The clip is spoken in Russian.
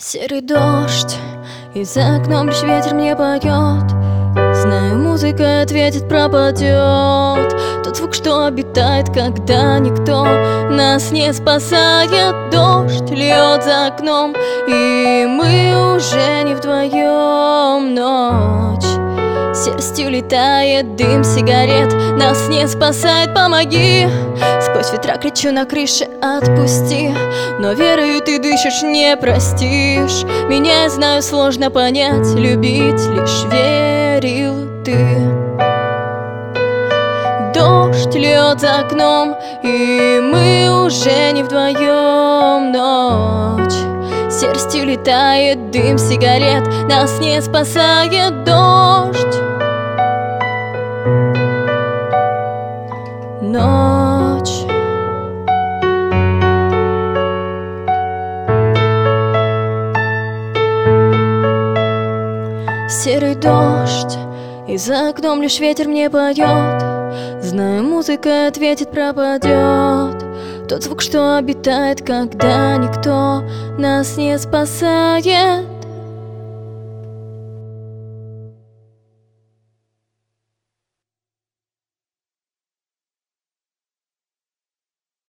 Серый дождь, и за окном лишь ветер мне поет. Знаю, музыка ответит, пропадет тот звук, что обитает, когда никто нас не спасает. Дождь льет за окном, и мы уже не вдвоем. Ночь серостью летает, дым сигарет нас не спасает, помоги. Сквозь ветра кричу на крыше, отпусти. Но верою ты дышишь, не простишь. Меня, я знаю, сложно понять, любить лишь верил ты. Дождь льет за окном, и мы уже не вдвоем. Ночь серостью летает, дым сигарет нас не спасает. Дождь, ночь. Серый дождь, и за окном лишь ветер мне поет. Знаю, музыка ответит, пропадет тот звук, что обитает, когда никто нас не спасает.